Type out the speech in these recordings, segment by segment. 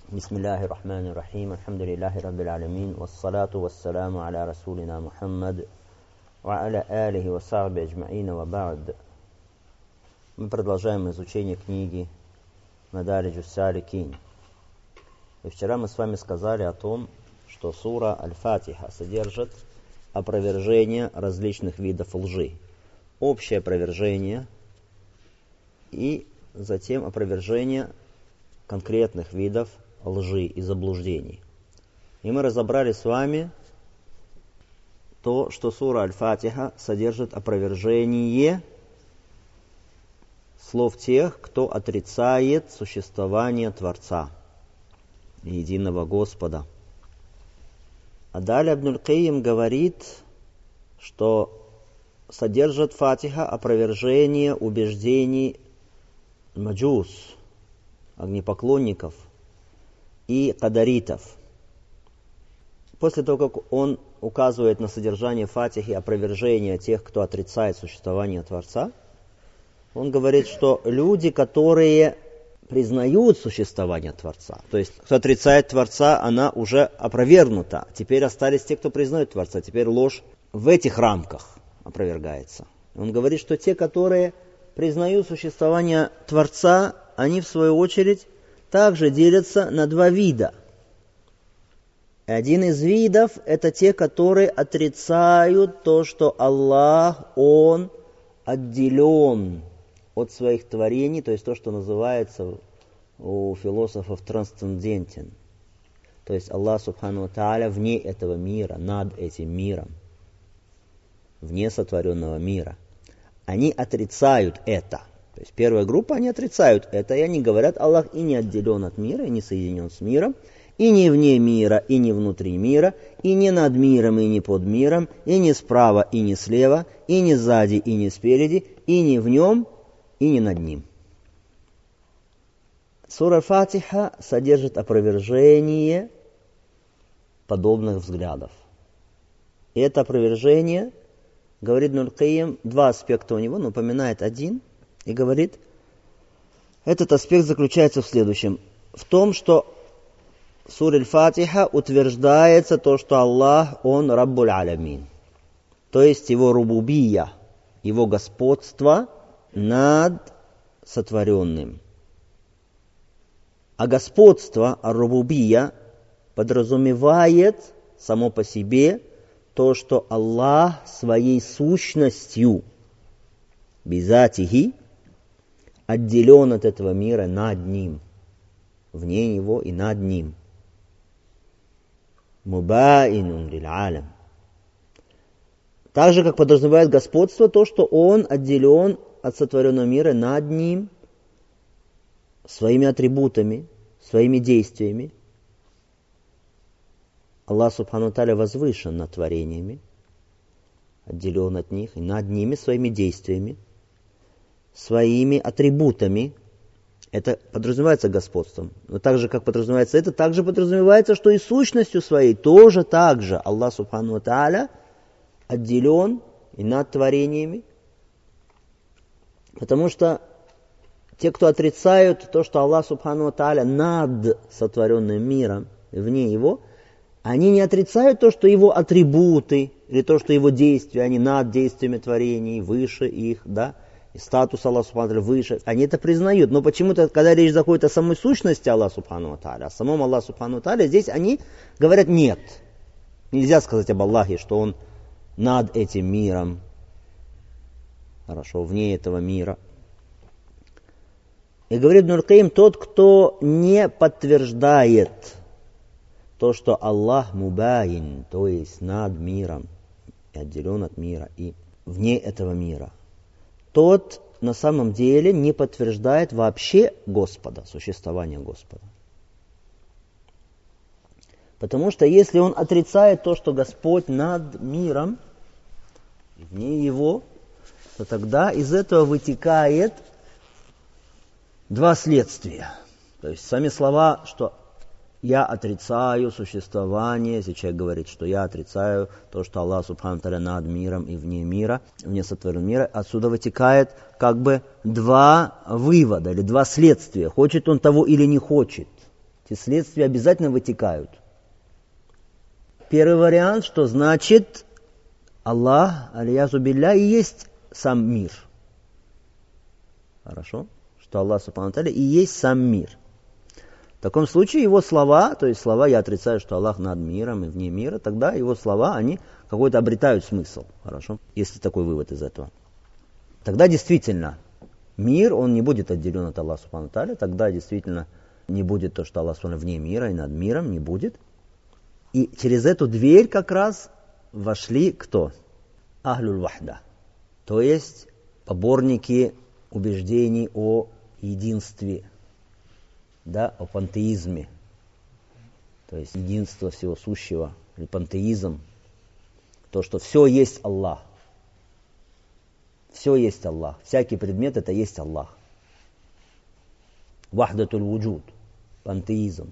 Бисмиллахи рахмани рахим, альхамдулиллахи раббил алямин, вассалату вассаламу аля расулина Мухаммад, ва аля алихи ва сахби аджмаина ва ба'д. Мы продолжаем изучение книги Мадариджус Саликин. И вчера мы с вами сказали о том, что сура Аль-Фатиха содержит опровержение различных видов лжи. Общее опровержение и затем опровержение конкретных видов лжи и заблуждений. И мы разобрали с вами то, что сура Аль-Фатиха содержит опровержение слов тех, кто отрицает существование Творца, единого Господа. А далее Ибн Аль-Кайим говорит, что содержит Фатиха опровержение убеждений маджус, огнепоклонников, и кадаритов. После того, как он указывает на содержание Фатихи опровержение тех, кто отрицает существование Творца, он говорит, что люди, которые признают существование Творца, то есть кто отрицает Творца, она уже опровергнута. Теперь остались те, кто признает Творца. Теперь ложь в этих рамках опровергается. Он говорит, что те, которые признают существование Творца, они в свою очередь также делятся на два вида. Один из видов – это те, которые отрицают то, что Аллах, Он отделен от своих творений, то есть то, что называется у философов трансцендентен. То есть Аллах, субхану ва тааля, вне этого мира, над этим миром, вне сотворенного мира. Они отрицают это. То есть первая группа, они отрицают это, и они говорят, Аллах и не отделен от мира, и не соединен с миром, и не вне мира, и не внутри мира, и не над миром, и не под миром, и не справа, и не слева, и не сзади, и не спереди, и не в нем, и не над ним. Сура Фатиха содержит опровержение подобных взглядов. И это опровержение, говорит Ибн Аль-Кайим, два аспекта у него, но упоминает один, и говорит, этот аспект заключается в следующем. В том, что в суре Аль-Фатиха утверждается то, что Аллах, Он Раббуль Алямин. То есть Его рубубия, Его господство над сотворенным. А господство, ар-рубубия, подразумевает само по себе то, что Аллах своей сущностью, бизатихи, отделен от этого мира над ним, вне него и над ним. Мубаинун лиль алям. Так же, как подразумевает господство, то, что он отделен от сотворенного мира над ним своими атрибутами, своими действиями. Аллах субхану ва тааля возвышен над творениями, отделен от них и над ними своими действиями, своими атрибутами. Это подразумевается господством. Но так же, как подразумевается это, также подразумевается, что и сущностью своей тоже так же Аллах субхану ва тааля отделен и над творениями. Потому что те, кто отрицают то, что Аллах субхану ва тааля над сотворенным миром, вне его, они не отрицают то, что его атрибуты, или то, что его действия, они над действиями творений, выше их, да, и статус Аллаха субхану ва тааля выше. Они это признают, но почему-то, когда речь заходит о самой сущности Аллаха субхану ва тааля, о самом Аллахе субхану ва тааля, здесь они говорят нет. Нельзя сказать об Аллахе, что Он над этим миром, хорошо, вне этого мира. И говорит Ибн Аль-Кайим, тот, кто не подтверждает то, что Аллах мубаин, то есть над миром, и отделен от мира, и вне этого мира, тот на самом деле не подтверждает вообще Господа, существование Господа. Потому что если он отрицает то, что Господь над миром, вне его, то тогда из этого вытекает два следствия. То есть сами слова, что я отрицаю существование, если человек говорит, что я отрицаю то, что Аллах субхану ва тааля над миром и вне мира, вне сотворенного мира, отсюда вытекает как бы два вывода или два следствия. Хочет он того или не хочет. Эти следствия обязательно вытекают. Первый вариант, что значит Аллах, аль-язу билля, и есть сам мир. Хорошо? Что Аллах, субхану тааля, и есть сам мир. В таком случае его слова, то есть слова «я отрицаю, что Аллах над миром и вне мира», тогда его слова, они какой-то обретают смысл. Хорошо? Если такой вывод из этого. Тогда действительно мир, он не будет отделен от Аллаха, субхану тааля, тогда действительно не будет то, что Аллах субхану вне мира и над миром, не будет. И через эту дверь как раз вошли кто? Ахлюль вахда. То есть поборники убеждений о единстве, да, о пантеизме. То есть единство всего сущего, или пантеизм. То, что все есть Аллах. Все есть Аллах. Всякий предмет это есть Аллах. Вахдатуль вуджуд. Пантеизм.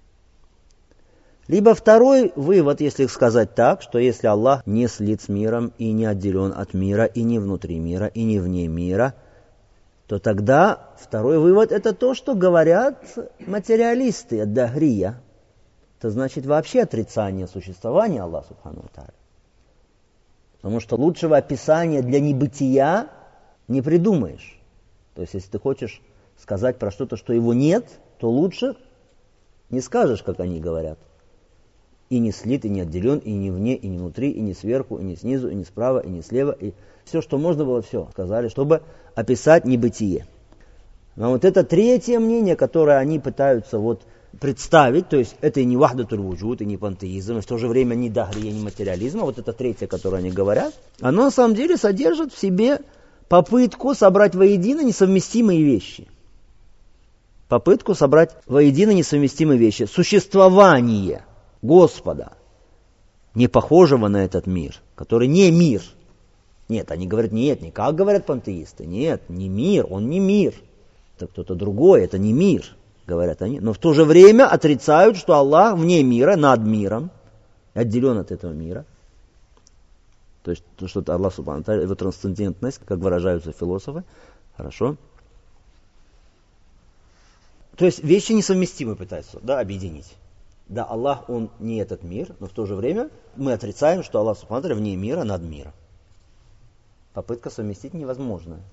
Либо второй вывод, если сказать так, что если Аллах не слит с миром и не отделен от мира, и не внутри мира, и не вне мира, то тогда второй вывод это то, что говорят материалисты, ад-дахрия. Это значит вообще отрицание существования Аллаха субхану тааля. Потому что лучшего описания для небытия не придумаешь. То есть, если ты хочешь сказать про что-то, что его нет, то лучше не скажешь, как они говорят. И не слит, и не отделен, и не вне, и не внутри, и не сверху, и не снизу, и не справа, и не слева. И все, что можно было, все сказали, чтобы описать небытие. Но вот это третье мнение, которое они пытаются вот представить, то есть это и не вахдатуль вуджуд, и не пантеизм, и в то же время не дахрия, не материализм, а вот это третье, которое они говорят, оно на самом деле содержит в себе попытку собрать воедино несовместимые вещи. Попытку собрать воедино несовместимые вещи. Существование Господа, не похожего на этот мир, который не мир. Нет, они говорят, нет, не как говорят пантеисты, нет, не мир, он не мир. Это кто-то другой, это не мир, говорят они. Но в то же время отрицают, что Аллах вне мира, над миром, отделен от этого мира. То есть, что Аллах субхану тааля, его трансцендентность, как выражаются философы, хорошо. То есть, вещи несовместимы пытаются, да, объединить. Да, Аллах, он не этот мир, но в то же время мы отрицаем, что Аллах субхану тааля вне мира, над миром. Попытка совместить невозможная.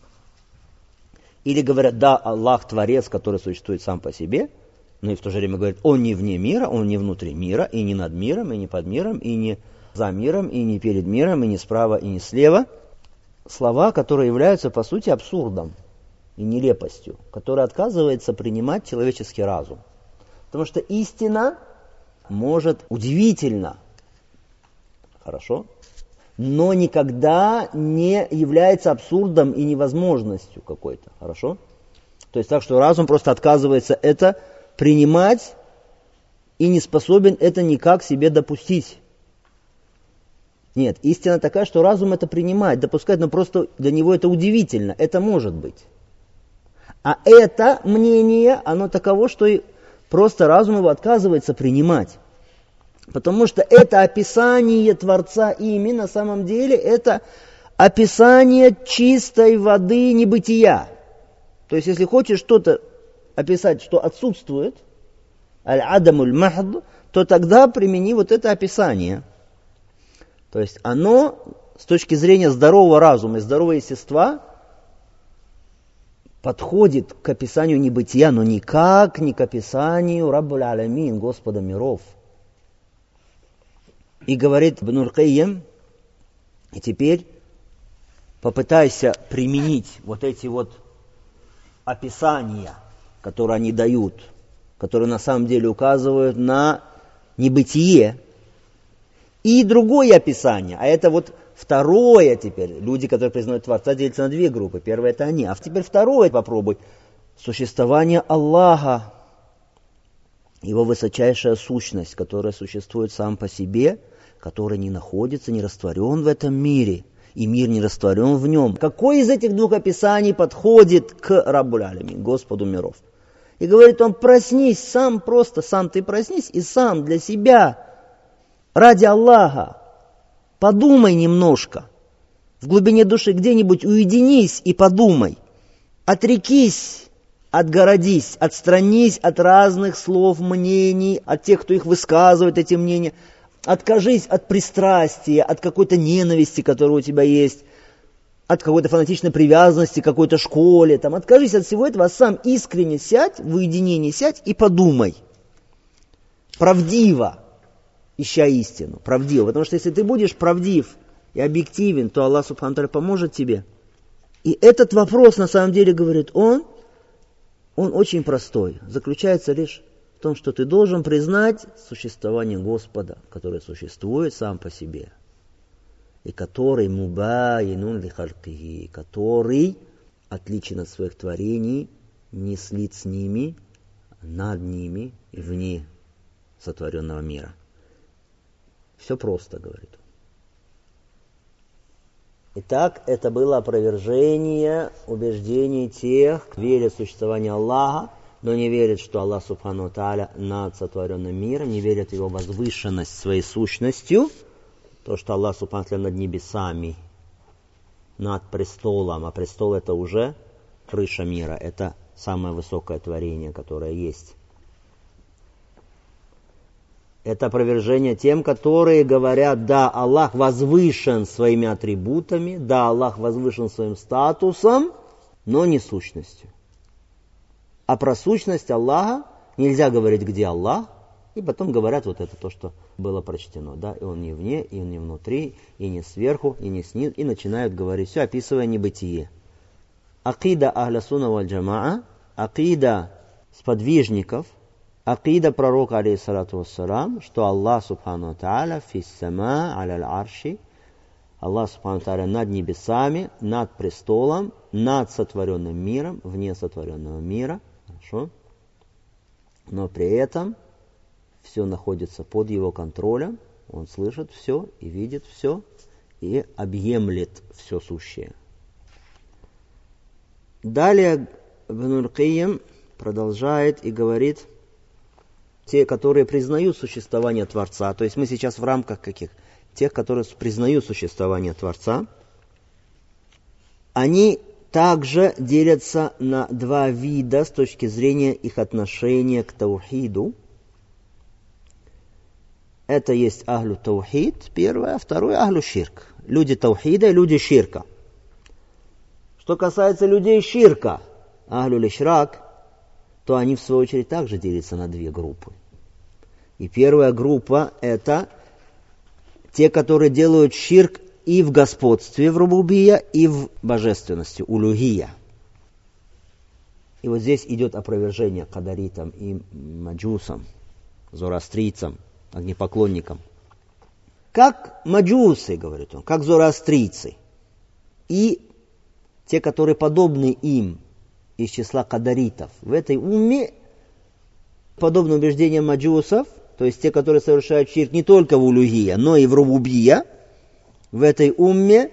Или говорят, да, Аллах творец, который существует сам по себе, но и в то же время говорят, он не вне мира, он не внутри мира, и не над миром, и не под миром, и не за миром, и не перед миром, и не справа, и не слева. Слова, которые являются по сути абсурдом и нелепостью, которые отказывается принимать человеческий разум. Потому что истина может удивительно, хорошо, но никогда не является абсурдом и невозможностью какой-то, хорошо? То есть так, что разум просто отказывается это принимать и не способен это никак себе допустить. Нет, истина такая, что разум это принимает, допускает, но просто для него это удивительно, это может быть. А это мнение, оно таково, что и просто разум его отказывается принимать. Потому что это описание Творца ими, на самом деле, это описание чистой воды небытия. То есть, если хочешь что-то описать, что отсутствует, аль-адамуль махд, то тогда примени вот это описание. То есть, оно, с точки зрения здорового разума и здорового естества, подходит к описанию небытия, но никак не к описанию Раббуль Алямин, Господа миров. И говорит Ибн аль-Кайим, и теперь попытайся применить вот эти вот описания, которые они дают, которые на самом деле указывают на небытие, и другое описание, а это вот второе теперь. Люди, которые признают Творца, делятся на две группы. Первое это они, а теперь второе попробуй. Существование Аллаха, Его высочайшая сущность, которая существует сам по себе, который не находится, не растворен в этом мире, и мир не растворен в нем. Какое из этих двух описаний подходит к Раббуль Алямин, Господу миров? И говорит он, проснись сам, просто сам ты проснись, и сам для себя, ради Аллаха, подумай немножко, в глубине души где-нибудь уединись и подумай, отрекись Отгородись, отстранись от разных слов, мнений, от тех, кто их высказывает, эти мнения. Откажись от пристрастия, от какой-то ненависти, которая у тебя есть, от какой-то фанатичной привязанности к какой-то школе. Откажись от всего этого, а сам искренне сядь, в уединении сядь и подумай. Правдиво, ища истину, правдиво. Потому что если ты будешь правдив и объективен, то Аллах Субхану ва Тааля поможет тебе. И этот вопрос, на самом деле, говорит он очень простой. Заключается лишь в том, что ты должен признать существование Господа, который существует сам по себе. И который мубайинун ли халькихи, который отличен от своих творений, не слит с ними, над ними и вне сотворенного мира. Все просто, говорит он. Итак, это было опровержение убеждений тех, кто верит в существование Аллаха, но не верит, что Аллах Субхану ва Тааля над сотворенным миром, не верит в его возвышенность своей сущностью, то, что Аллах Субхану ва Тааля над небесами, над престолом, а престол это уже крыша мира, это самое высокое творение, которое есть. Это опровержение тем, которые говорят, да, Аллах возвышен своими атрибутами, да, Аллах возвышен своим статусом, но не сущностью. А про сущность Аллаха нельзя говорить, где Аллах, и потом говорят вот это то, что было прочтено, да, и он не вне, и он не внутри, и не сверху, и не снизу, и начинают говорить, все описывая небытие. Акида ахля сунна валь джамаа, акида сподвижников, акида пророка, алейхиссалату вассалам, что Аллах Субхану ва Тааля фиссама аляль арши, Аллах Субхану ва Тааля над небесами, над престолом, над сотворенным миром, вне сотворенного мира. Хорошо? Но при этом все находится под его контролем, он слышит все и видит все, и объемлет все сущее. Далее Ибн аль-Кайим продолжает и говорит, те, которые признают существование Творца, то есть мы сейчас в рамках каких? Тех, которые признают существование Творца, они также делятся на два вида с точки зрения их отношения к таухиду. Это есть ахлю таухид, первое, а второе ахлю ширк. Люди таухида и люди ширка. Что касается людей ширка, ахлю лишрак, то они в свою очередь также делятся на две группы. И первая группа это те, которые делают ширк и в господстве в рубубия, и в божественности, улюхия. И вот здесь идет опровержение кадаритам и маджусам, зороастрийцам, огнепоклонникам. Как маджусы, говорит он, как зороастрийцы, и те, которые подобны им из числа кадаритов, в этой умме, подобно убеждениям маджусов, то есть те, которые совершают ширк не только в улюхия, но и в рубубия, в этой умме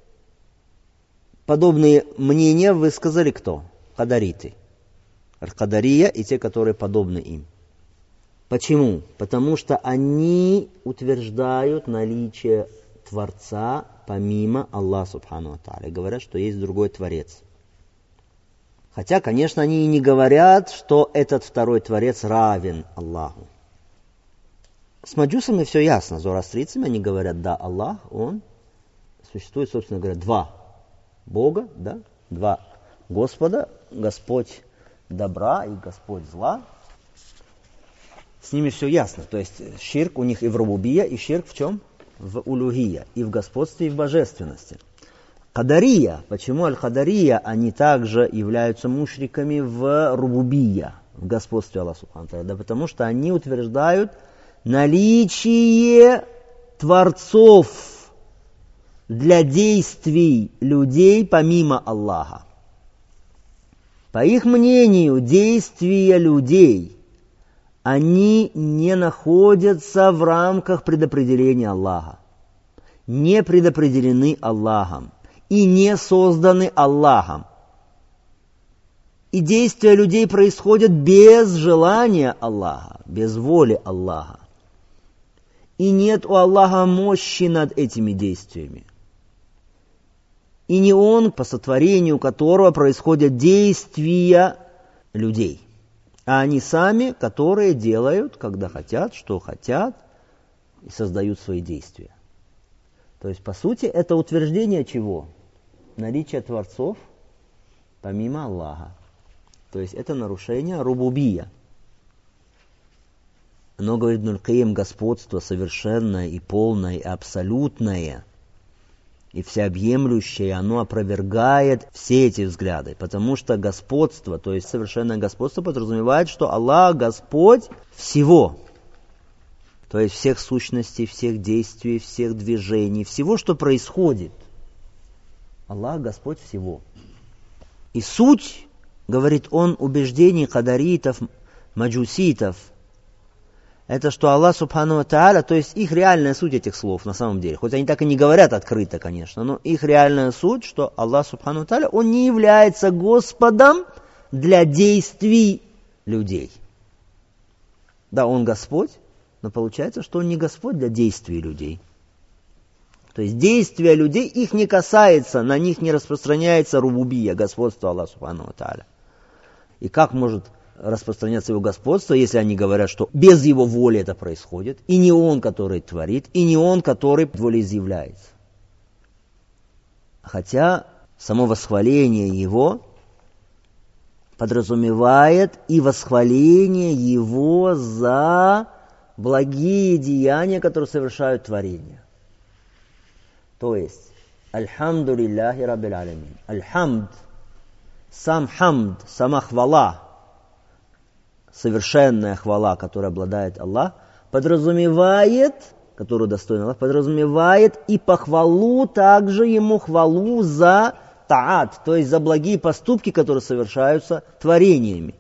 подобные мнения высказали кто? Кадариты. Аль-Кадария и те, которые подобны им. Почему? Потому что они утверждают наличие Творца помимо Аллаха Субхану ва Тааля. Говорят, что есть другой Творец. Хотя, конечно, они и не говорят, что этот второй Творец равен Аллаху. С маджусами все ясно. С зороастрийцами они говорят, да, Аллах, Он существует, собственно говоря, два Бога, да, два Господа, Господь добра и Господь зла. С ними все ясно. То есть ширк у них и в рубубия, и ширк в чем? В улюхия, и в господстве, и в божественности. Кадария, почему аль-Кадария, они также являются мушриками в рубубия, в господстве Аллаха Субхану ва Тааля? Да потому что они утверждают наличие творцов для действий людей помимо Аллаха. По их мнению, действия людей, они не находятся в рамках предопределения Аллаха, не предопределены Аллахом и не созданы Аллахом. И действия людей происходят без желания Аллаха, без воли Аллаха. И нет у Аллаха мощи над этими действиями. И не Он, по сотворению которого происходят действия, людей, а они сами, которые делают, когда хотят, что хотят, и создают свои действия. То есть, по сути, это утверждение чего? Наличие творцов помимо Аллаха. То есть, это нарушение рубубия. Но, говорит Ибн аль-Кайим, господство совершенное и полное, и абсолютное, и всеобъемлющее, оно опровергает все эти взгляды. Потому что господство, то есть совершенное господство, подразумевает, что Аллах Господь всего. То есть всех сущностей, всех действий, всех движений, всего, что происходит. Аллах Господь всего. И суть, говорит он, убеждений кадаритов, маджуситов, это что Аллах Субхану ва Тааля, то есть их реальная суть этих слов на самом деле, хоть они так и не говорят открыто, конечно, но их реальная суть, что Аллах Субхану ва Тааля, Он не является Господом для действий людей. Да, Он Господь, но получается, что Он не Господь для действий людей. То есть действия людей их не касается, на них не распространяется рубубия, господство Аллаха Субхану ва Тааля. И как может распространяться его господство, если они говорят, что без его воли это происходит, и не он, который творит, и не он, который волеизъявляется. Хотя само восхваление его подразумевает и восхваление его за благие деяния, которые совершают творения. То есть, альхамду лилляхи раббил алямин. Альхамд, сам хамд, сама хвала, совершенная хвала, которой обладает Аллах, подразумевает, которую достоин Аллах, подразумевает и похвалу также ему хвалу за таат, то есть за благие поступки, которые совершаются творениями.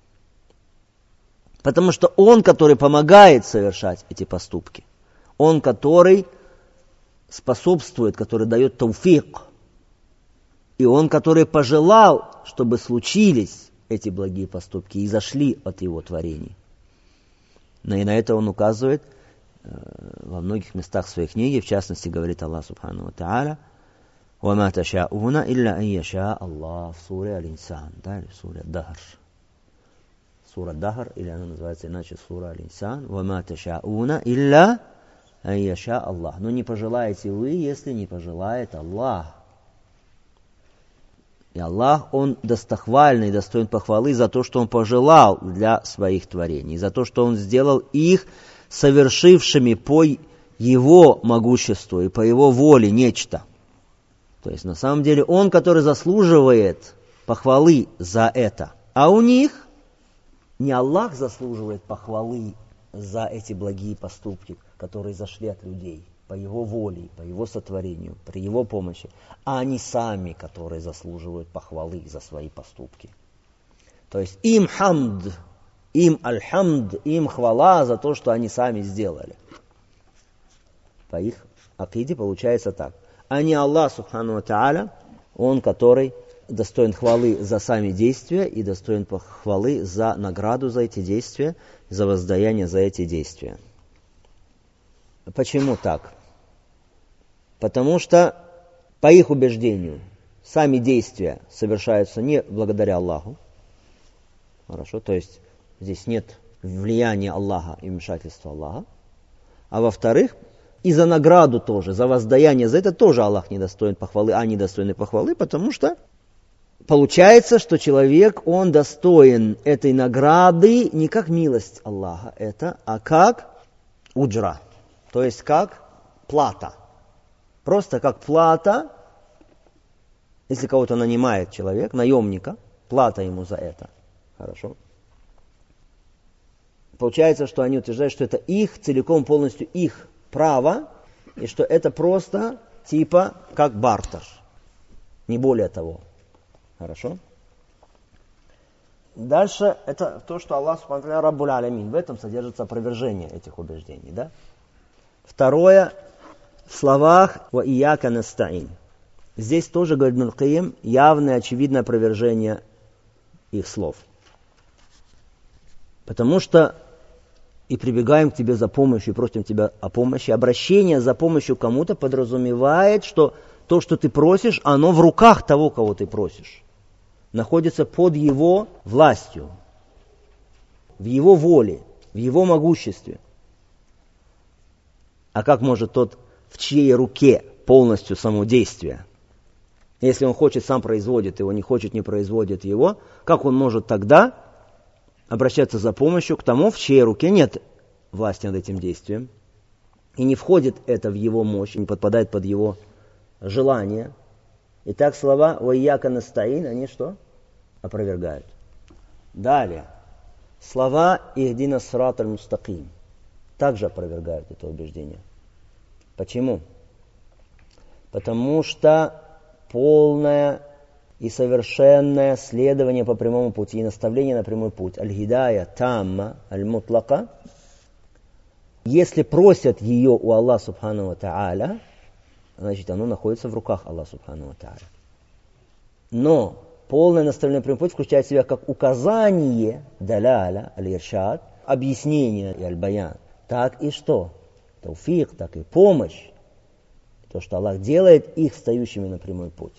Потому что Он, который помогает совершать эти поступки, Он, который способствует, который дает тауфик, и Он, который пожелал, чтобы случились эти благие поступки и зашли от Его творений. И на это Он указывает во многих местах своей книги, в частности, говорит Аллах Субхану ва Тааля, وَمَا تَشَاءُونَ إِلَّا أَن يَشَاءَ اللَّهُ в суре Аль-Инсан, да, или в суре Дахр. Сура Дахр, или она называется иначе сура Аль-Инсан, وَمَا تَشَاءُونَ إِلَّا أَن يَشَاءَ اللَّهُ. Но не пожелаете вы, если не пожелает Аллах. И Аллах, Он достохвальный, достоин похвалы за то, что Он пожелал для своих творений, за то, что Он сделал их совершившими по Его могуществу и по Его воле нечто. То есть, на самом деле, Он, который заслуживает похвалы за это. А у них не Аллах заслуживает похвалы за эти благие поступки, которые зашли от людей, по Его воле, по Его сотворению, при Его помощи, а они сами, которые заслуживают похвалы за свои поступки. То есть им хамд, им альхамд, им хвала за то, что они сами сделали. По их акиде получается так. А не Аллах Субхану ва Тааля, Он, который достоин хвалы за сами действия и достоин хвалы за награду за эти действия, за воздаяние за эти действия. Почему так? Потому что, по их убеждению, сами действия совершаются не благодаря Аллаху. Хорошо, то есть здесь нет влияния Аллаха и вмешательства Аллаха. А во-вторых, и за награду тоже, за воздаяние за это тоже Аллах не достоин похвалы, они достойны похвалы, потому что получается, что человек, он достоин этой награды не как милость Аллаха, а как уджра, то есть как плата. Просто как плата, если кого-то нанимает человек, наемника, плата ему за это. Хорошо. Получается, что они утверждают, что это их, целиком полностью их право, и что это просто типа как бартер. Не более того. Хорошо. Дальше это то, что Аллах Субхану ва Тааля Раббуль Алямин. В этом содержится опровержение этих убеждений. Да? Второе, в словах «Ва ияка настаин». Здесь тоже, говорит Ибн аль-Кайим, явное, очевидное опровержение их слов. Потому что и прибегаем к тебе за помощью, и просим тебя о помощи. Обращение за помощью кому-то подразумевает, что то, что ты просишь, оно в руках того, кого ты просишь. находится под его властью, в его воле, в его могуществе. А как может тот, в чьей руке полностью само действие? Если он хочет, сам производит его, не хочет, не производит его, как он может тогда обращаться за помощью к тому, в чьей руке нет власти над этим действием? И не входит это в его мощь, не подпадает под его желание. Итак, слова «Вайяка настаин», они что? Опровергают. Далее. Слова «Ихдина срат аль-мустаким» также опровергают это убеждение. Почему? Потому что полное и совершенное следование по прямому пути и наставление на прямой путь, аль-хидая тамма, аль-мутлака, если просят ее у Аллаха Субхану ва Тааля, значит, оно находится в руках Аллаха Субхану ва Тааля. Но полное наставление на прямой путь включает в себя как указание, даляля, аль-иршад, объяснение и аль-баян, так и что? Тауфик, так и помощь. То, что Аллах делает их стоящими на прямой путь.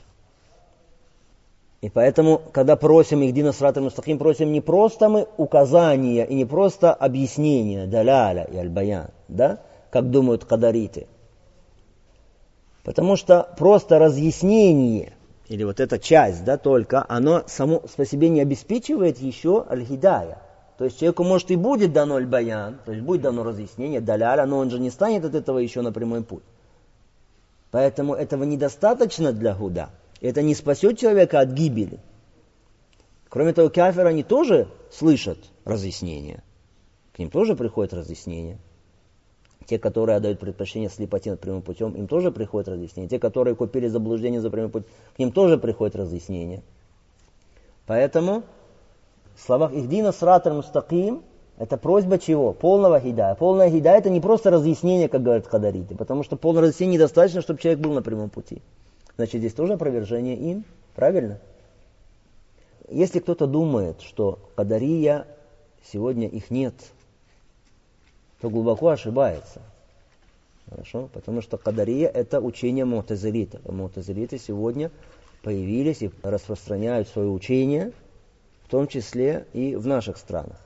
И поэтому, когда просим ихдина срат аль-мустаким, просим не просто мы указания и не просто объяснения, даляля и аль-баян, да, как думают кадариты. Потому что просто разъяснение, или вот эта часть, да, только, оно само по себе не обеспечивает еще аль-хидая. То есть человеку, может, и будет дано аль-баян, то есть будет дано разъяснение, даляля, но он же не станет от этого еще на прямой путь. Поэтому этого недостаточно для худа. Это не спасет человека от гибели. Кроме того, кафиры, они тоже слышат разъяснения. К ним тоже приходит разъяснение. Те, которые отдают предпочтение слепоте над прямым путем, им тоже приходит разъяснение. Те, которые купили заблуждение за прямой путь, к ним тоже приходит разъяснение. Поэтому в словах «Ихдина срат аль-мустаким» это просьба чего? Полного хидая. Полное хидая — это не просто разъяснение, как говорят кадариты, потому что полное разъяснение недостаточно, чтобы человек был на прямом пути. Значит, здесь тоже опровержение им, правильно? Если кто-то думает, что кадария, сегодня их нет, то глубоко ошибается. Хорошо? Потому что кадария — это учение му'тазилитов. А му'тазилиты сегодня появились и распространяют свое учение, в том числе и в наших странах.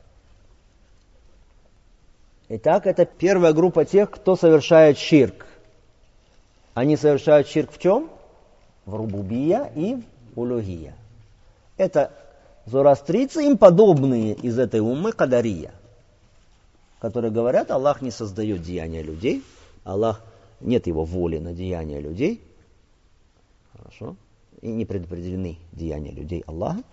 Итак, это первая группа тех, кто совершает ширк. Они совершают ширк в чем? В рубубия и в улухия. Это зороастрийцы, им подобные из этой уммы кадария, которые говорят, Аллах не создает деяния людей, Аллах, нет его воли на деяния людей, хорошо, и не предопределены деяния людей Аллаха.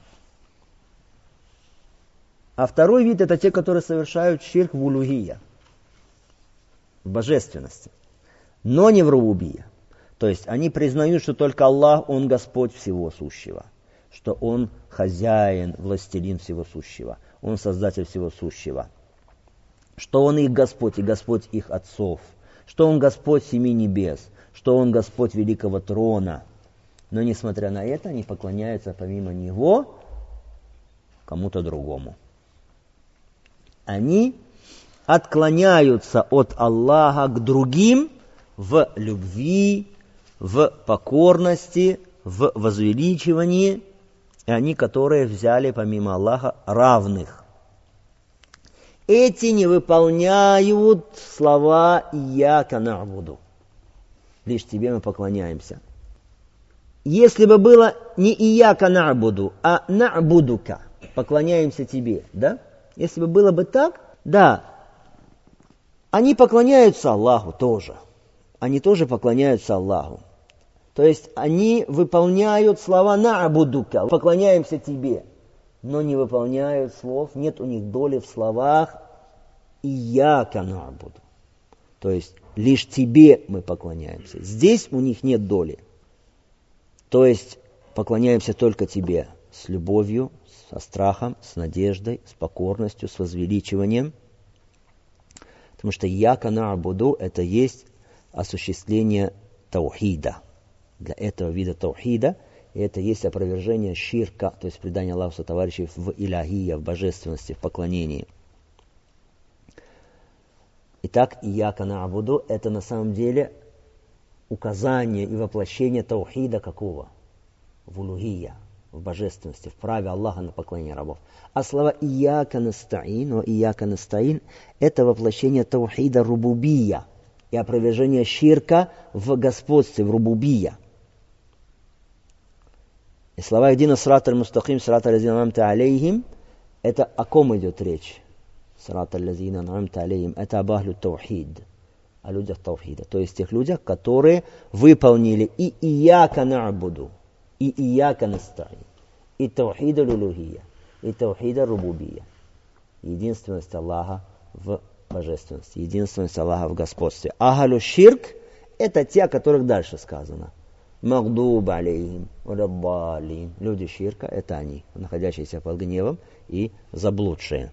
А второй вид — это те, которые совершают ширк в улухия, в божественности, но не в рубубия. То есть они признают, что только Аллах, Он Господь всего сущего, что Он хозяин, властелин всего сущего, Он создатель всего сущего, что Он их Господь и Господь их отцов, что Он Господь семи небес, что Он Господь великого трона. Но несмотря на это, они поклоняются помимо Него кому-то другому. Они отклоняются от Аллаха к другим в любви, в покорности, в возвеличивании, и они, которые взяли помимо Аллаха равных. Эти не выполняют слова «Ияка на'буду». Лишь тебе мы поклоняемся. Если бы было не «Ияка на'буду», а «на'будука», поклоняемся тебе, да? Если бы было бы так, да, они поклоняются Аллаху тоже. Они тоже поклоняются Аллаху. То есть они выполняют слова «на'будука», поклоняемся тебе, но не выполняют слов, нет у них доли в словах «Ияка на'буду». То есть лишь тебе мы поклоняемся. Здесь у них нет доли. То есть поклоняемся только тебе с любовью, со страхом, с надеждой, с покорностью, с возвеличиванием. Потому что «Ияка на'буду» — это есть осуществление таухида. Для этого вида таухида, и это есть опровержение ширка, то есть предание Аллаху сотоварищей в иляхия, в божественности, в поклонении. Итак, «Ияка на'буду» — это на самом деле указание и воплощение таухида какого? В улухия. в божественности, в праве Аллаха на поклонение рабов. А слова «Ияка настаин», «Ияка настаин» – это воплощение таухида рубубия и опровержение ширка в господстве, в рубубия. И слова «Ихдина сират аль-мустаким, сират аль-лазина ан'амта алейхим» – это о ком идет речь? «Сират аль-лазина ан'амта алейхим» – это об ахлю таухид, о людях таухида, то есть тех людях, которые выполнили и «Ияка на'буду», и «Ияка настаин», и таухида лулухия, и таухида рубубия. Единственность Аллаха в божественности, единственность Аллаха в господстве. Ахалю ширк – это те, о которых дальше сказано. Магдуб алейхим, валяддалин. Люди ширка – это они, находящиеся под гневом и заблудшие.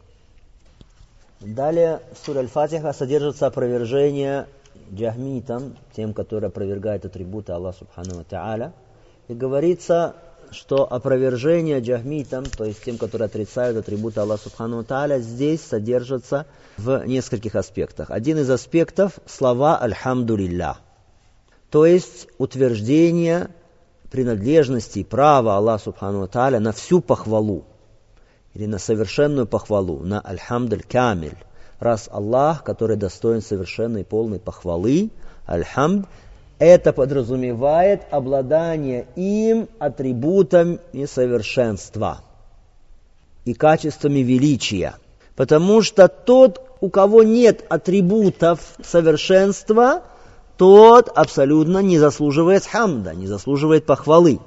Далее в суре Аль-Фатиха содержится опровержение джахмитам, тем, которые опровергают атрибуты Аллаха Субхану ва Тааля. И говорится, что опровержение джахмитам, то есть тем, которые отрицают атрибуты Аллаха Субхану ва Тааля, здесь содержится в нескольких аспектах. Один из аспектов – слова «Альхамдулиллах», то есть утверждение принадлежности и права Аллаха Субхану ва Тааля на всю похвалу, или на совершенную похвалу, на «Альхамдуль камиль». Раз Аллах, который достоин совершенной и полной похвалы, «Альхамд», это подразумевает обладание им атрибутами совершенства и качествами величия. Потому что тот, у кого нет атрибутов совершенства, тот абсолютно не заслуживает хамда, не заслуживает похвалы.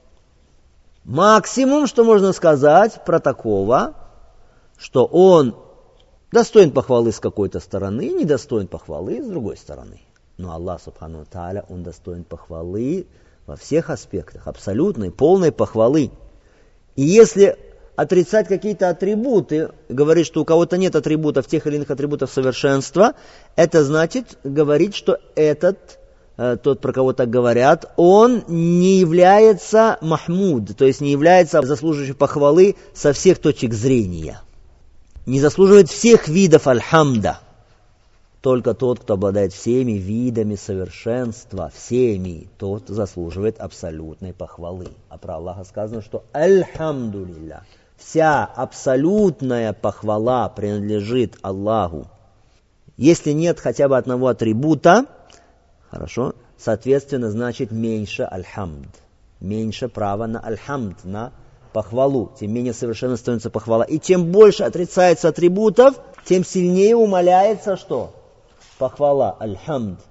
Максимум, что можно сказать про такого, что он достоин похвалы с какой-то стороны, недостоин похвалы с другой стороны. Но Аллах Субхану ва Тааля, Он достоин похвалы во всех аспектах, абсолютной, полной похвалы. И если отрицать какие-то атрибуты, говорить, что у кого-то нет атрибутов, тех или иных атрибутов совершенства, это значит говорить, что тот, про кого так говорят, он не является махмуд, то есть не является заслуживающим похвалы со всех точек зрения. Не заслуживает всех видов альхамда. Только тот, кто обладает всеми видами совершенства, всеми, тот заслуживает абсолютной похвалы. А про Аллаха сказано, что альхамдулилля, вся абсолютная похвала принадлежит Аллаху. Если нет хотя бы одного атрибута, хорошо, соответственно, значит меньше альхамд, меньше права на альхамд, на похвалу, тем менее совершенно становится похвала. И чем больше отрицается атрибутов, тем сильнее умаляется что? Похвала, альхамд.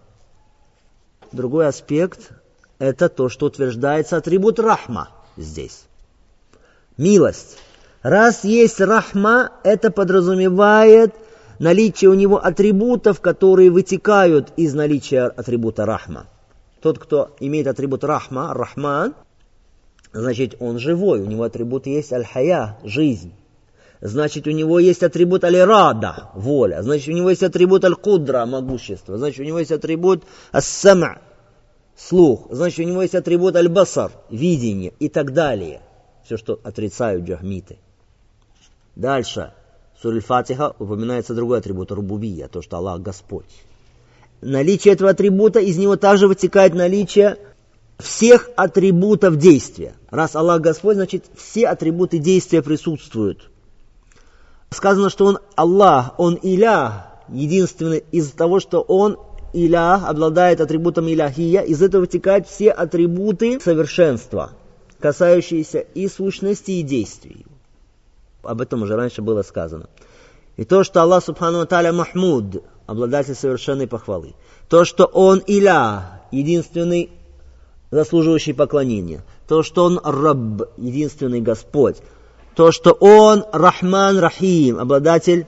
Другой аспект – это то, что утверждается атрибут рахма здесь. Милость. Раз есть рахма, это подразумевает наличие у него атрибутов, которые вытекают из наличия атрибута рахма. Тот, кто имеет атрибут рахма, рахман, значит, он живой, у него атрибут есть аль-хая, жизнь. Значит, у него есть атрибут аль-ирада, воля. Значит, у него есть атрибут аль-кудра, могущество. Значит, у него есть атрибут ас-сама, слух. Значит, у него есть атрибут аль-басар, видение и так далее. Все, что отрицают джахмиты. Дальше. В суре Аль-Фатиха упоминается другой атрибут рубубия, то, что Аллах Господь. Наличие этого атрибута, из него также вытекает наличие всех атрибутов действия. Раз Аллах Господь, значит, все атрибуты действия присутствуют. Сказано, что Он Аллах, Он Илях, единственный из того, что Он Илях, обладает атрибутом Иляхия, из этого вытекают все атрибуты совершенства, касающиеся и сущности, и действий. Об этом уже раньше было сказано. И то, что Аллах Субхану ва Тааля Махмуд, обладатель совершенной похвалы. То, что Он Илях, единственный заслуживающий поклонения. То, что Он Рабб, единственный Господь. То, что Он Рахман Рахим, обладатель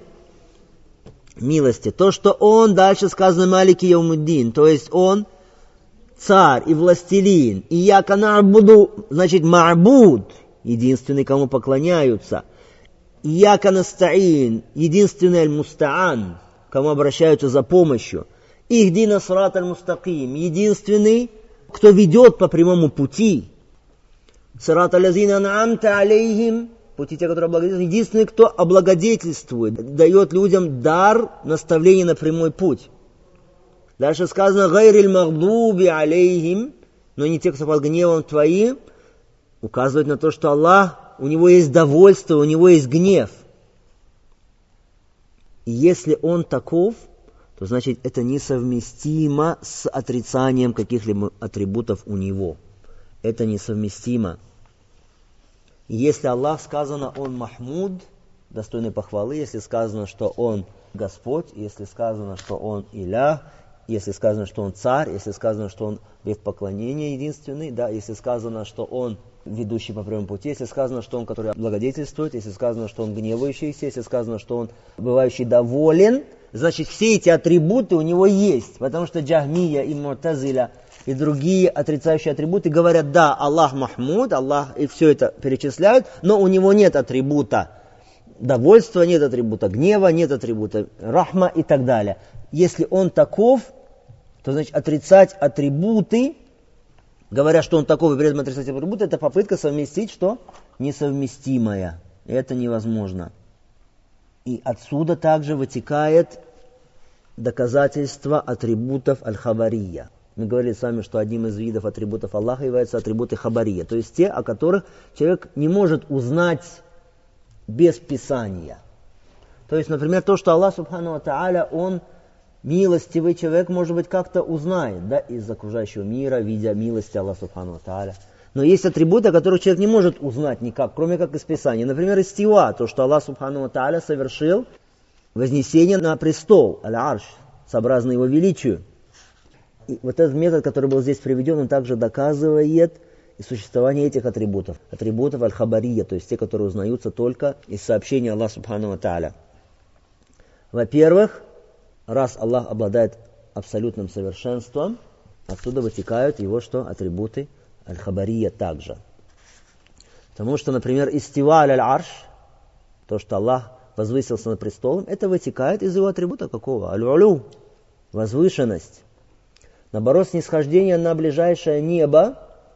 милости. То, что Он, дальше сказано, Малики Яумуддин, то есть Он царь и властелин. И яка на'буду, значит ма'буд, единственный, кому поклоняются. И яка настаин, единственный аль-мустаан, кому обращаются за помощью. Ихдина сират аль-мустаким, единственный, кто ведет по прямому пути. Сират аль-лазина ан'амта алейхим, пути те, которые облагодетельствуют, единственный, кто облагодетельствует, дает людям дар наставления на прямой путь. Дальше сказано, гайриль магдуби алейхим, но не те, кто под гневом твоим, указывает на то, что Аллах, у него есть довольство, у него есть гнев. И если он таков, то значит это несовместимо с отрицанием каких-либо атрибутов у него. Это несовместимо. И если Аллах сказано, он Махмуд, достойный похвалы, если сказано, что он Господь, если сказано, что он Илях, если сказано, что он царь, если сказано, что он без поклонения единственный, да, если сказано, что он ведущий по прямому пути, если сказано, что он, который благодетельствует, если сказано, что он гневающийся, если сказано, что он бывающий доволен, значит, все эти атрибуты у него есть, потому что Джахмия и Му'тазиля и другие отрицающие атрибуты говорят, да, Аллах Махмуд, Аллах, и все это перечисляют, но у него нет атрибута довольства, нет атрибута гнева, нет атрибута рахма и так далее. Если он таков, то значит отрицать атрибуты, говоря, что он таков и при этом отрицать атрибуты, это попытка совместить, что несовместимое. Это невозможно. И отсюда также вытекает доказательство атрибутов аль-хабария. Мы говорили с вами, что одним из видов атрибутов Аллаха являются атрибуты хабария, то есть те, о которых человек не может узнать без Писания. То есть, например, то, что Аллах Субхану ва Тааля, он милостивый, человек, может быть, как-то узнает, да, из окружающего мира, видя милости Аллаха Субхану ва Тааля. Но есть атрибуты, о которых человек не может узнать никак, кроме как из Писания. Например, истива, то, что Аллах Субхану ва Тааля совершил вознесение на престол, аль-арш, сообразно его величию. И вот этот метод, который был здесь приведен, он также доказывает и существование этих атрибутов. Атрибутов аль-хабария, то есть те, которые узнаются только из сообщения Аллаха Субхану ва Тааля. Во-первых, раз Аллах обладает абсолютным совершенством, отсюда вытекают его что? Атрибуты аль-хабария также. Потому что, например, истива аль-арш, то, что Аллах возвысился над престолом, это вытекает из его атрибута какого? Аль-улю, возвышенность. Наоборот, снисхождение на ближайшее небо,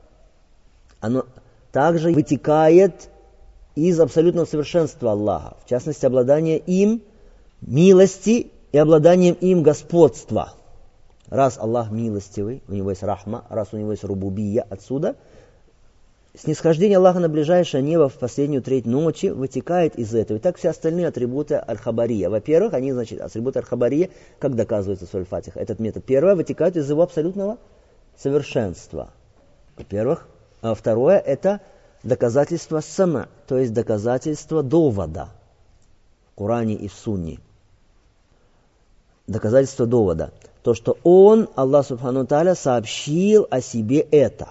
оно также вытекает из абсолютного совершенства Аллаха. В частности, обладание им милости и обладанием им господства. Раз Аллах милостивый, у него есть рахма, раз у него есть рубубия, отсюда снисхождение Аллаха на ближайшее небо в последнюю треть ночи вытекает из этого. И так все остальные атрибуты аль-хабария. Во-первых, они, значит, атрибуты аль-хабария, как доказывается в Суре Фатиха, этот метод. Первое, вытекает из его абсолютного совершенства. Во-первых. А второе, это доказательство сама, то есть доказательство довода в Коране и в Сунне. Доказательство довода. То, что Он, Аллах Субхану ва Тааля, сообщил о себе это.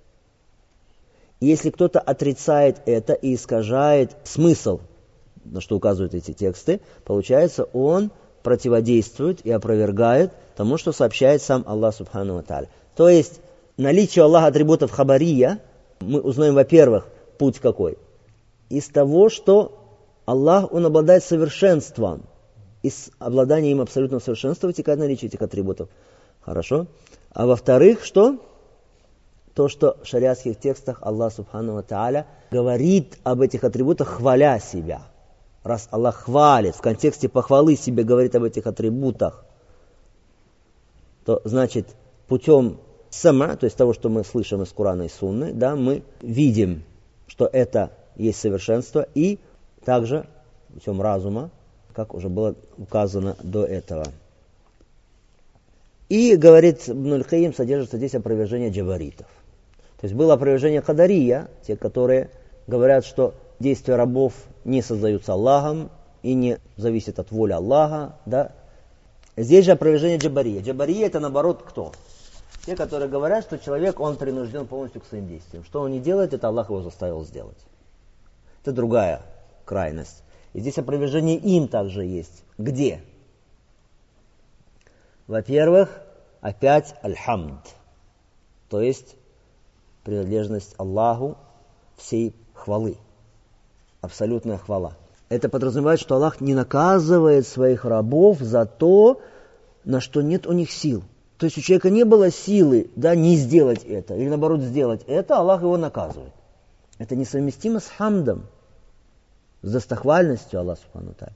И если кто-то отрицает это и искажает смысл, на что указывают эти тексты, получается, он противодействует и опровергает тому, что сообщает сам Аллах Субхану ва Тааля. То есть, наличие Аллаха атрибутов хабария, мы узнаем, во-первых, путь какой? Из того, что Аллах, Он обладает совершенством. Из обладания им абсолютного совершенства вытекает наличие этих атрибутов. Хорошо. А во-вторых, что? То, что в шариатских текстах Аллах Субхану ва Тааля говорит об этих атрибутах, хваля себя. Раз Аллах хвалит, в контексте похвалы себе говорит об этих атрибутах, то, значит, путем сама, то есть того, что мы слышим из Корана и Сунны, да, мы видим, что это есть совершенство, и также путем разума, как уже было указано до этого. И, говорит Ибн аль-Кайим, содержится здесь опровержение джабаритов. То есть было опровержение кадария, те, которые говорят, что действия рабов не создаются Аллахом и не зависят от воли Аллаха. Да? Здесь же опровержение джабария. Джабария это наоборот кто? Те, которые говорят, что человек, он принужден полностью к своим действиям. Что он не делает, это Аллах его заставил сделать. Это другая крайность. И здесь опровержение им также есть. Где? Во-первых, опять аль-хамд. То есть принадлежность Аллаху всей хвалы. Абсолютная хвала. Это подразумевает, что Аллах не наказывает своих рабов за то, на что нет у них сил. То есть у человека не было силы, да, не сделать это, или наоборот сделать это, Аллах его наказывает. Это несовместимо с хамдом, с достохвальностью Аллаха Субхану ва Тааля.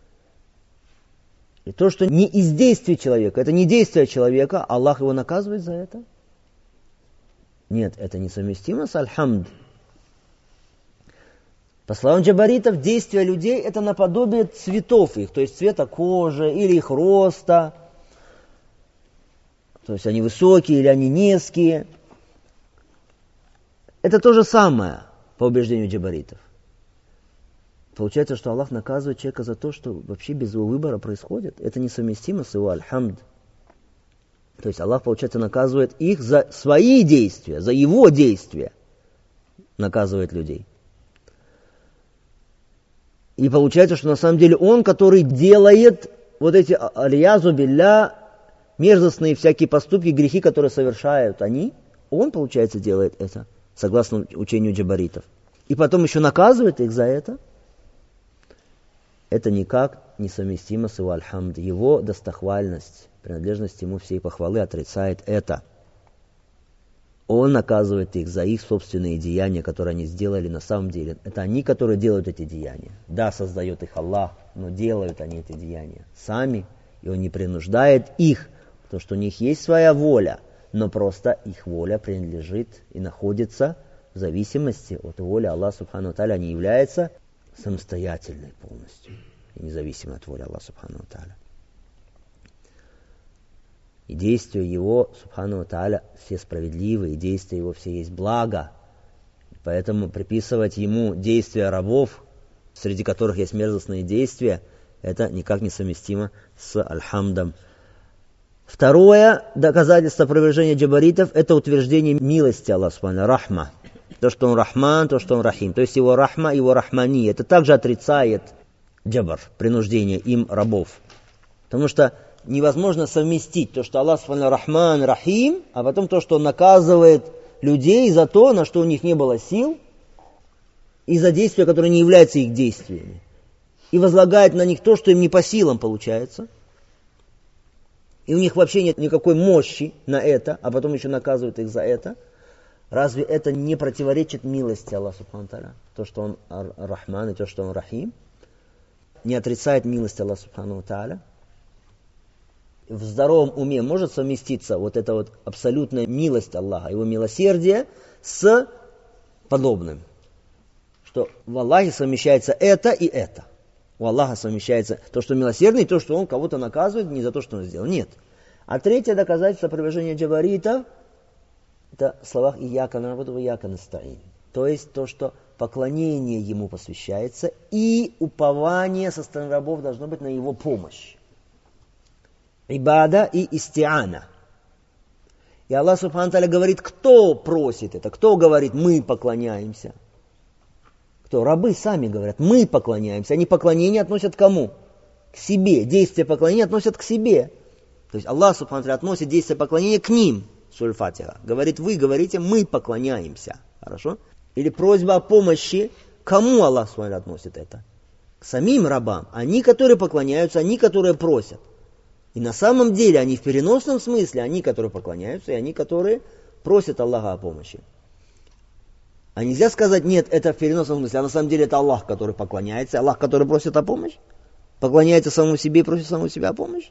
И то, что не из действий человека, это не действие человека, Аллах его наказывает за это. Нет, это несовместимо с аль-хамд. По словам джабаритов, действия людей это наподобие цветов их, то есть цвета кожи или их роста. То есть они высокие или они низкие. Это то же самое по убеждению джабаритов. Получается, что Аллах наказывает человека за то, что вообще без его выбора происходит. Это несовместимо с его аль-хамд. То есть Аллах, получается, наказывает их за свои действия, за его действия. Наказывает людей. И получается, что на самом деле он, который делает вот эти аль-язу билля, мерзостные всякие поступки, грехи, которые совершают они, он, получается, делает это, согласно учению джабаритов. И потом еще наказывает их за это. Это никак не совместимо с его аль-хамд. Его достохвальность, принадлежность ему всей похвалы отрицает это. Он наказывает их за их собственные деяния, которые они сделали на самом деле. Это они, которые делают эти деяния. Да, создает их Аллах, но делают они эти деяния сами, и он не принуждает их, потому что у них есть своя воля, но просто их воля принадлежит и находится в зависимости от воли Аллаха Субхану ва Тааля. Они являются самостоятельной полностью и независимой от воли Аллаха Субхану ва Тааля. И действия Его, Субхану ва Тааля, все справедливые, и действия Его все есть благо. Поэтому приписывать Ему действия рабов, среди которых есть мерзостные действия, это никак не совместимо с аль-хамдом. Второе доказательство опровержения джабаритов – это утверждение милости Аллаха Субхану, рахма. То, что Он рахман, то, что Он рахим. То есть Его рахма, Его рахмани. Это также отрицает джабар, принуждение им рабов. Потому что невозможно совместить то, что Аллах Субхану рахман, рахим, а потом то, что Он наказывает людей за то, на что у них не было сил, и за действия, которые не являются их действиями. И возлагает на них то, что им не по силам получается. И у них вообще нет никакой мощи на это, а потом еще наказывают их за это. Разве это не противоречит милости Аллаха Субхану ва Тааля? То, что Он рахман и то, что Он рахим, не отрицает милость Аллаха Субхану ва Тааля. В здоровом уме может совместиться вот эта вот абсолютная милость Аллаха, Его милосердие с подобным. Что в Аллахе совмещается это и это. У Аллаха совмещается то, что милосердный, и то, что Он кого-то наказывает не за то, что Он сделал. Нет. А третье доказательство опровержения джабаритов – это в словах «Ияка набуду ва ияка настаин». То есть то, что поклонение Ему посвящается, и упование со стороны рабов должно быть на Его помощь. Ибада и истиана. И Аллах Субхану ва Тааля говорит, кто просит это, кто говорит, мы поклоняемся. Кто? Рабы сами говорят, мы поклоняемся. Они поклонение относят к кому? К себе. Действия поклонения относят к себе. То есть Аллах Субхану ва Тааля относит действия поклонения к ним. Сура Фатиха. Говорит, вы говорите, мы поклоняемся. Хорошо? Или просьба о помощи. Кому Аллах Субхану ва Тааля относит это? К самим рабам. Они, которые поклоняются, они, которые просят. И на самом деле они в переносном смысле, они, которые поклоняются, и они, которые просят Аллаха о помощи. А нельзя сказать, нет, это в переносном смысле, а на самом деле это Аллах, который поклоняется, Аллах, который просит о помощи, поклоняется самому себе и просит самому себя о помощи.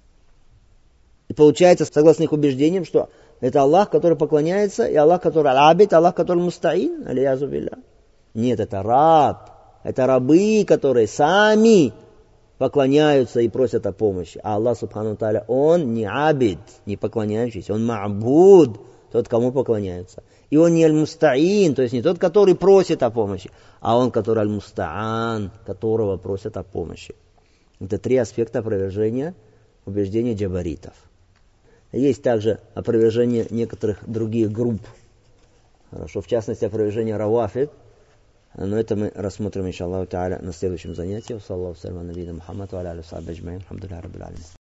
И получается, согласно их убеждениям, что это Аллах, который поклоняется, и Аллах, который аль-абид, Аллах, который мустаин, аль-язу билля. Нет, это раб, это рабы, которые сами поклоняются и просят о помощи. А Аллах Субхану ва Тааля, Он не абид, не поклоняющийся, Он ма'буд, тот, кому поклоняются. И Он не аль-мустаин, то есть не тот, который просит о помощи, а Он, который аль-мустаан, которого просят о помощи. Это три аспекта опровержения убеждения джабаритов. Есть также опровержение некоторых других групп. Хорошо, в частности, опровержение равафид. Но это мы рассмотрим, иншаллаху та'аля, на следующем занятии. Саллаллаху алейхи ва саллям, Мухаммад ва аля алейхи ва сахбихи аджмаин. Алхамдулиллахи раббил алямин.